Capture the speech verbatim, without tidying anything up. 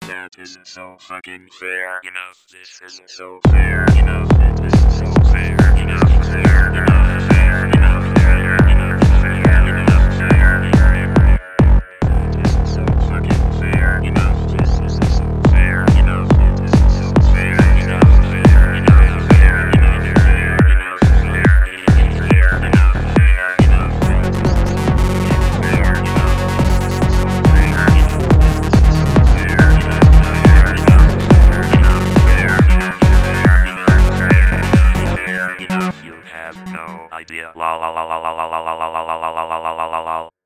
That isn't so fucking fair. Enough. This isn't so fair. Enough. This isn't so fair. Enough. Fair. Enough. Fair. Enough. Fair. Enough. Fair. Enough. Fair. That isn't so fucking fair. Enough. This isn't so fair. Enough. This isn't so fair. Enough. Fair. Enough. Fair. Enough. Fair. Enough. Fair. Enough. Fair. Enough. Fair. Enough. You have no idea. La la la la la la la la la la la la la la la la.